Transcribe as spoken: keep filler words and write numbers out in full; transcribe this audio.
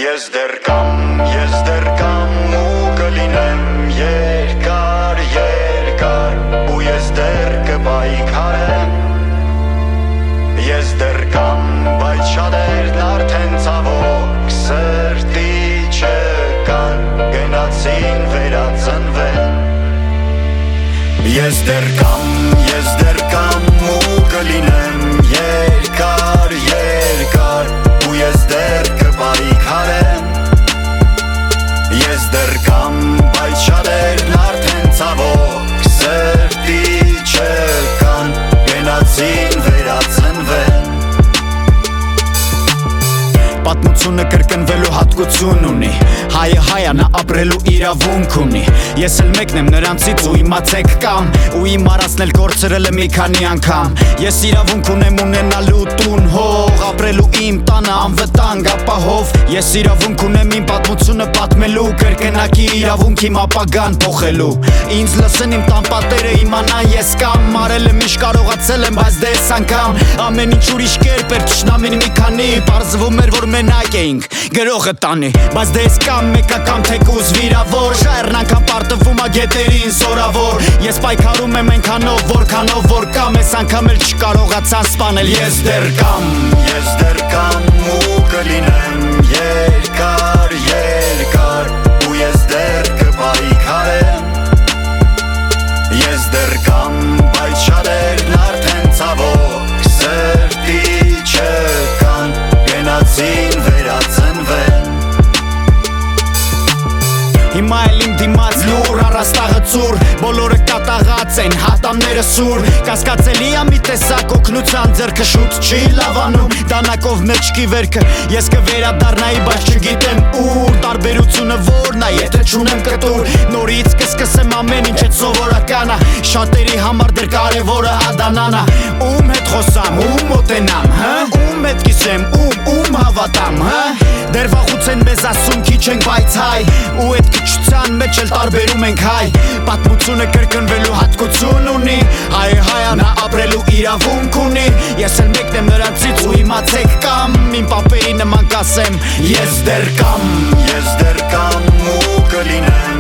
Ես դեռ կամ, ես դեռ կամ ու կլինեմ երկար, երկար ու ես դեռ կպայքարեմ Ես դեռ կամ, բայց շատերն արդեն ցավոք սրտի չկան Գնացին վերածնվեն Ես դեռ կամ, ես դեռ կամ ու կլինեմ երկար, երկար ու ես դեռ կպայքարեմ Ես դեռ կամ, բայց շատերն արդեն ցավոք սրտի չկան Գնացին վերածնվեն Պատմությունը կրկնվելու հատկություն ունի Հայը հայա նա ապրելու իրավունք ունի Ես էլ մեկն եմ նրանցից ու իմացեք կամ Ու իմ արածնել կորցրել եմ մի քանի անգամ Ես իրավունք ունեմ ունենալու տուն հող Ապրելու իմ տանը անվտանգ ապահով Ես իրավունք ունեմ իմ պատմությունը պատմելու Կրկնակի իրավունք իմ ապագան փոխելու Ինձ լսեն իմ տան պատերը իմանան ես կամ Արել եմ ինչ կարողացել եմ բայց դες անգամ Ամեն ինչ ուրիշ կերպ էր թշնամին մի քանի Պարզվում էր որ մենակ էինք գրողը տանի Բայց դες կամ մեկա կամ թեկուզ վիրավոր Շայրն անգամ պարտվում ա գետերին զորավոր Ես պայքարում եմ այնքանով որքանով որ կամ Ես անգամ էլ չկարողացան սպանել Ես դեռ կամ, ես դեռ կամ ու կլինեմ երկար, երկար ու ես դեռ կպայքարեմ Ես դեռ կամ, բայց շատերն արդեն ցավոք սրտի չկան Գնացին վերածնվեն Հիմա էլ իմ դիմաց լուր, առաստաղը ծուր Բոլորը կատաղած են, հատամները սուր Կասկածելի ա մի տեսակ օգնության ձեռքը շուտ չի լավանում Դանակով մեջքի վերքը ես կվերադառնայի, բայց չգիտեմ ուր Տարբերությունը որն ա, եթե չունեմ կտուր Նորից կսկսեմ ամեն ինչ էտ սովորականա Շատերի համար դեռ կարևորը ադանանա Ում հետ խոսամ, ում մոտենամ, հը? Ում հետ կիսեմ, ում, ում հավատամ, հը? Դեռ վաղուց են մեզ ասում քիչ ենք բայց հայ Ու էդ քչության մեջ էլ տարբերում ենք հայ Պատմությունը կրկնվելու հատկություն ունի Հայը հայա նա ապրելու իրավունք ունի Ես էլ մեկն եմ նրանցից ու իմացեք կամ Իմ պապերի նման կասեմ Ես դեռ կամ, ես դեռ կամ ու կլինեմ